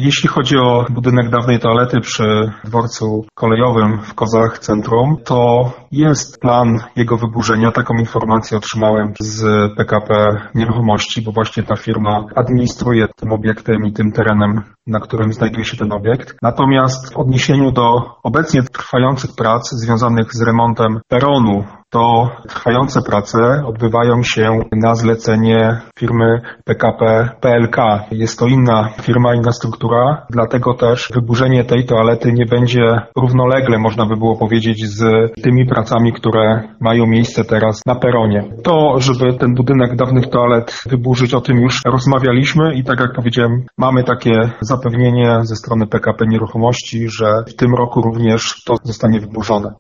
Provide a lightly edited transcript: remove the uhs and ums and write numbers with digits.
Jeśli chodzi o budynek dawnej toalety przy dworcu kolejowym w Kozach Centrum, to jest plan jego wyburzenia. Taką informację otrzymałem z PKP Nieruchomości, bo właśnie ta firma administruje tym obiektem i tym terenem, na którym znajduje się ten obiekt. Natomiast w odniesieniu do obecnie trwających prac związanych z remontem peronu, to trwające prace odbywają się na zlecenie firmy PKP PLK. Jest to inna firma, inna struktura, dlatego też wyburzenie tej toalety nie będzie równolegle, można by było powiedzieć, z tymi pracami, które mają miejsce teraz na peronie. To, żeby ten budynek dawnych toalet wyburzyć, o tym już rozmawialiśmy i tak jak powiedziałem, mamy takie zapewnienie ze strony PKP Nieruchomości, że w tym roku również to zostanie wyburzone.